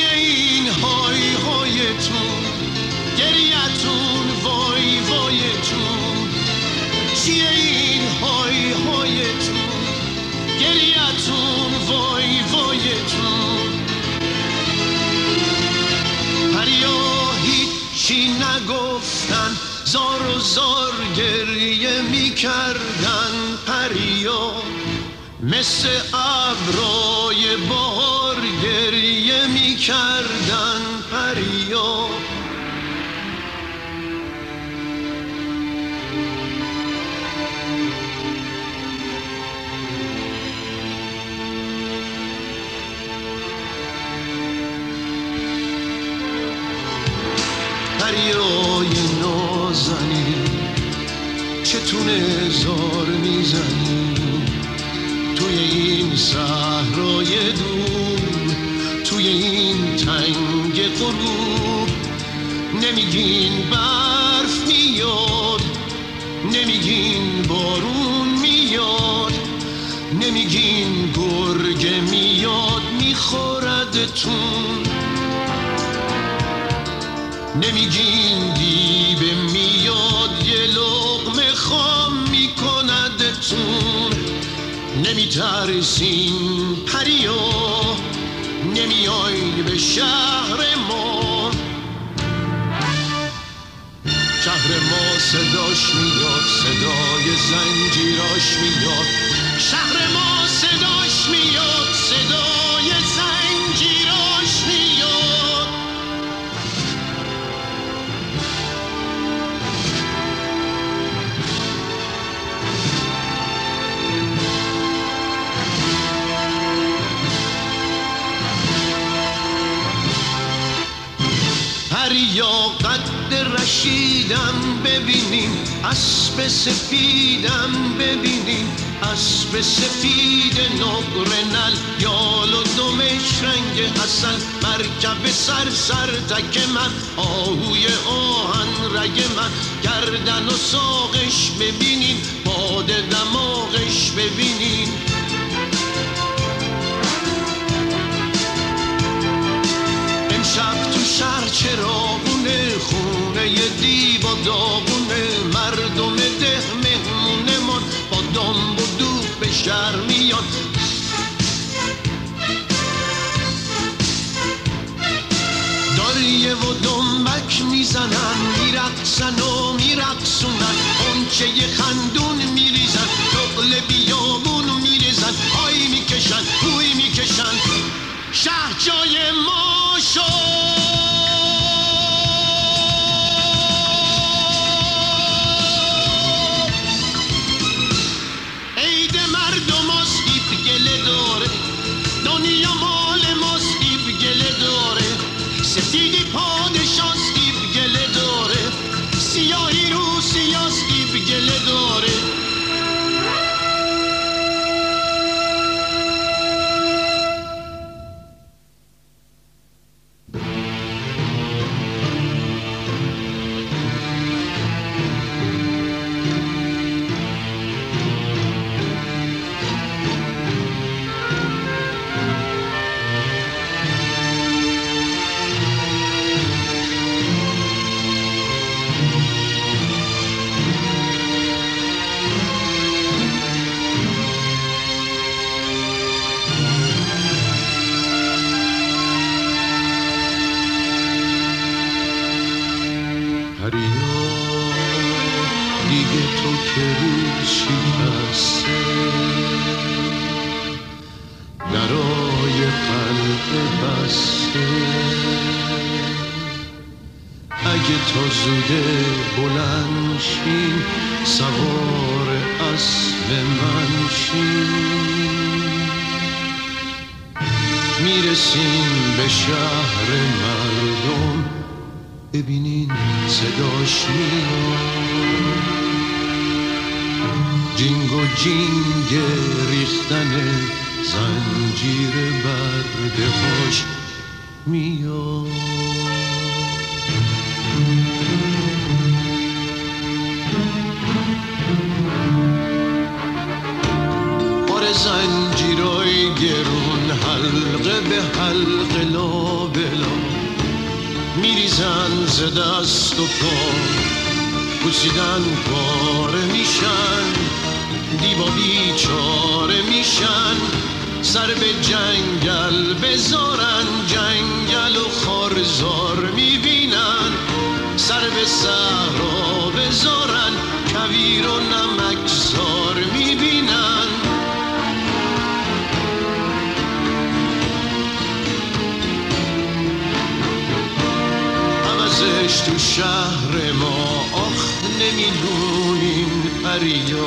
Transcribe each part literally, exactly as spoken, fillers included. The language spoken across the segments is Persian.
چیه این های هایتون، گریتون وای وایتون؟ چیه این های هایتون، گریتون وای وایتون؟ پریا هیچی نگفتن، زار و زار گریه میکردن. پریا مثل ابرای بهار گریه میکردن. پریا پریای نازنین چتونه زار میزنی توی این صحرای دور، توی این تنگ غروب؟ نمیگین برف میاد، نمیگین بارون میاد، نمیگین گرگ میاد میخوردتون، نمیگین دیو میاد یه لقمه خام میکندتون. نمیترسین پریا، نمیای به شهر ما. شهر ما صداش میاد، صدای زنجیراش میاد. شهر ما صداش میاد، صدای زنجیراش میاد. پریا قد رشیدم ببینین، اسب سفیدم ببینین، اسب سفید نقرنل، یال و دمش رنگ حسن، مرکب سر سر تک من، آهوی آهن رگ من، گردن و ساقش ببینین، باد دماغش ببینین. امشب تو شهر چراغونه، خونه دیو و داغونه، مردم ده مهمونه من، با دنب و دوغ به شهر میاد. داریه و دنبک میزنن، میرقصن و میرقصونن، اونچه یه خندون میریزن، نقل بیابون میریزن، آی میکشن بوی میکشن. شهر جای ما شد، عید مردم است ایب گله داره، دنیا مال ماست ایب گله داره، سفیدی پادشاست ایب گله داره، سیاهی رو سیاست ایب گله داره. دیگه تو که روز شکسته، درای قلب بسته، اگه تا زوده بلند شین، سوار اسب من شین، میرسیم به شهر مردم، ببینین صداش میاد، جینگ و جینگ ریختن زنجیر بردهاش میاد. زنجیرای گرون حلقه به حلقه لابلا، میریزن ز دست و پا، بوسیدن پاره میشن، دیبا بیچاره میشن، سر به جنگل بذارن، جنگل و خارزار میبینن، سر به صحرا بذارن، کویر و نمکزار میبینن. عوضش تو شهر ما آخ نمیدونیم پریا،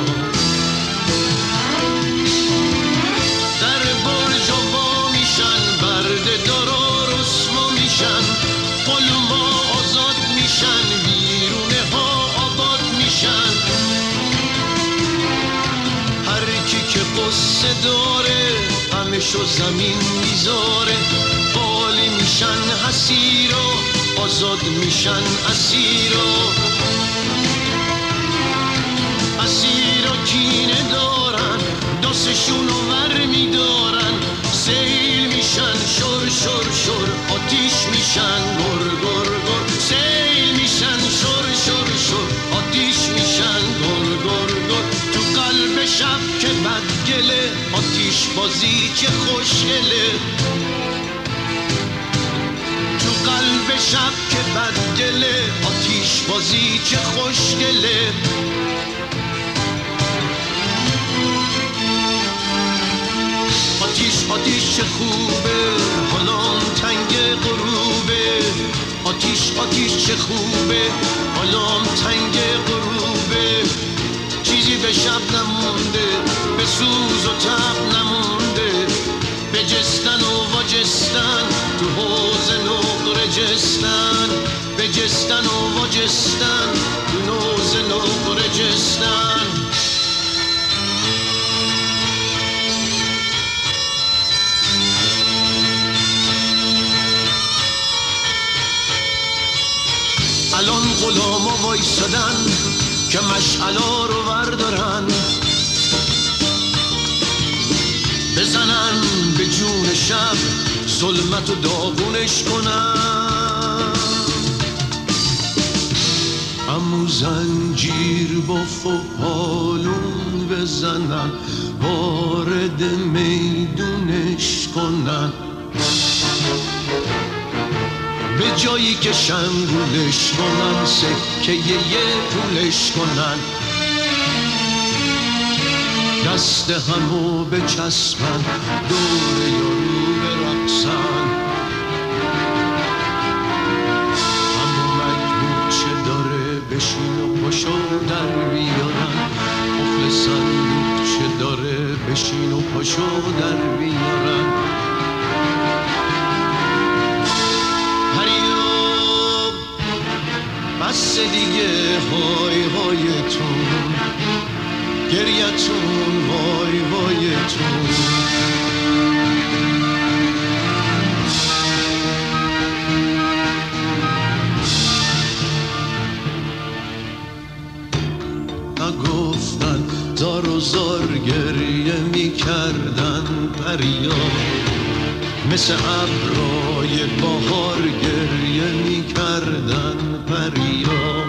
در برج و وا میشن، برده دارا رسوا میشن، قلوما آزاد میشن، ویرونه ها آباد میشن. هر کی که قصه داره غمشو زمین میذاره، بالی میشن حسیرا، آزاد میشن اسیرا. اسیرا کینه دارن، دستشونو ور میدارن، سیل میشن شور شور شور، آتیش میشن گر گر گر. سیل میشن شور شور شور، آتیش میشن گر گر گر. تو قلب شب که بدگله، آتیش بازی چه خوشگله. تو قلب شب که بدگله، آتیش بازی چه خوشگله. آتیش آتیش چه خوبه، حالام تنگ غروبه. آتیش آتیش چه خوبه، حالام تنگ غروبه. چیزی به شب نمونده، به سوز و تب نمونده، به جستن و واجستن تو حوض نقره جستن، به جستن و واجستن تو حوض نقره جستن. الان غلاما وایسادن که مشعلا رو وردارن، بزنن به جون شب ظلمت و داغونش کنن. امو زنجیر باف و پالون بزنن، وارد میدونش کنن. به جایی که شنگولش کنن، سکه یه پولش کنن. دست همو بچسبن، دور یارو برقصن. همو مجموع چه داره، بشین و پاشو در بیارن. قفل صندوق چه داره، بشین و پاشو در بیارن. بس دیگه های هایتون، گریتون وای وایتون. نگفتن زار و زار گریه میکردن پریا، مثل ابرای بهار گریه میکردن پریا.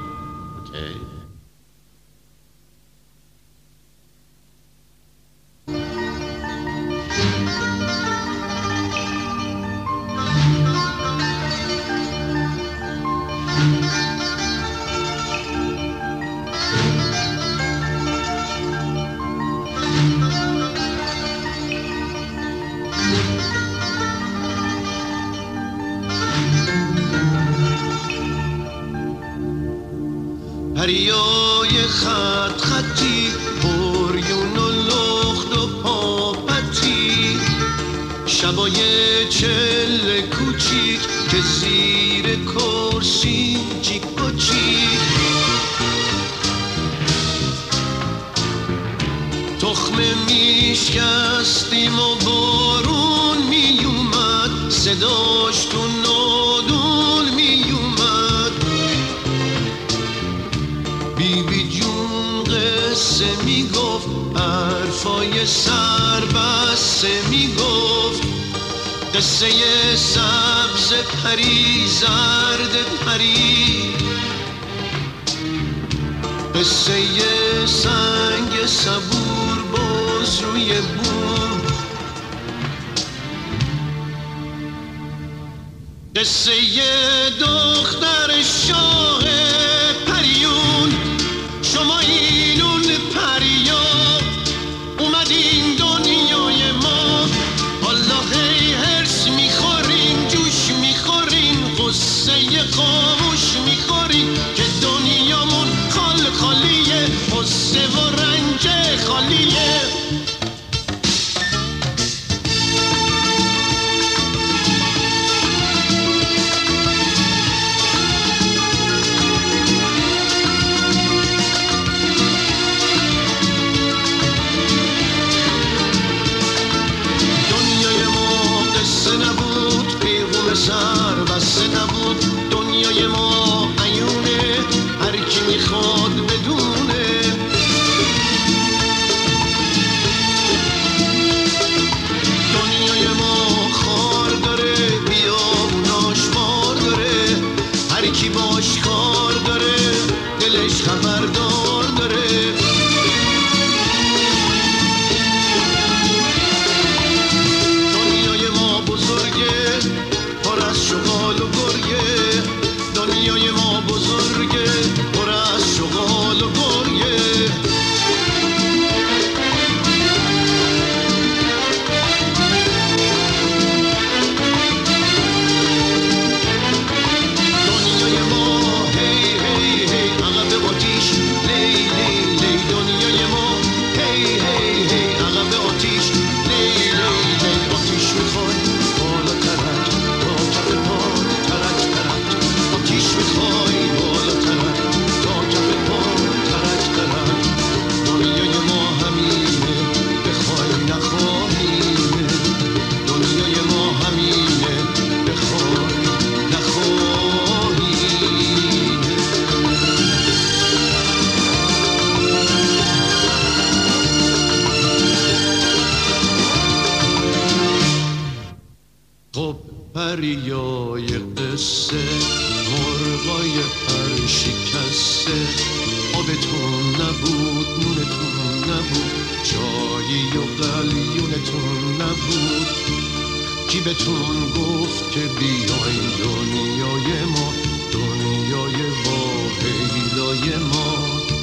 پریای خط خطی، پریون و لخت و پاپتی، شبای چل کوچیک که زیر کرسی جیک و چیک. تخم میشکستیم و بارون میومد، صداش تو نادون میومد. بی بی جون قصه میگفت، حرفای سر بسته میگفت، قصه قصه سبز پری زرد پری، قصه سنگ صبور باز روی بوم، قصه دختر شاه پریون. شما این اون پریا اومدین دنیای ما، حالا هی هرس میخورین جوش میخورین قصه خاموش میخورین که دنیامون خال خالیه، قصه و رنج خالیه. سر بسته نبود دنیای ما، عیونه هر کی میخواد بدونه. دنیای ما خار داره بیابوناش بار داره، هر کی باش کار داره دلش خبردار داره. دنیای ما بزرگه پر از شغال و گرگه، دنیای ما بزرگه پر از شغال و گرگه. دنیای ما هی هی هی عقب آتیش لی لی لی، دنیای ما هی هی هی عقب آتیش لی لی لی. آتیش میخواد بالاترک تا کف پا ترک ترک، آتیش میخوای بالاترک تا کف پا ترک ترک. دنیای ما همینه بخوای نخواهینه، دنیای ما همینه بخوای نخواهینه. خب پریای قصه مرغای پر شکسته، آبتون نبود نونتون نبود چایی و قلیونتون نبود. کی بهتون گفت که بیاین دنیای ما، دنیای واهیلای ما.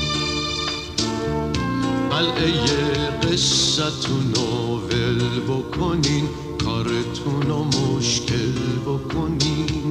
قلعه قصتون رو ول بکنین، کارتون رو مشکل بکنین.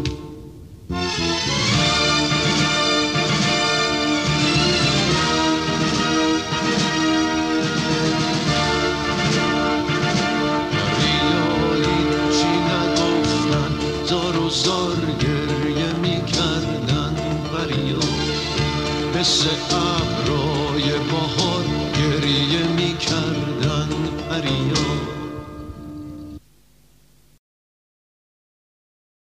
ریایی چی نگفتن، زار و زار گریه میکردن پریا، مثل ابرای بهار گریه میکردن پریا.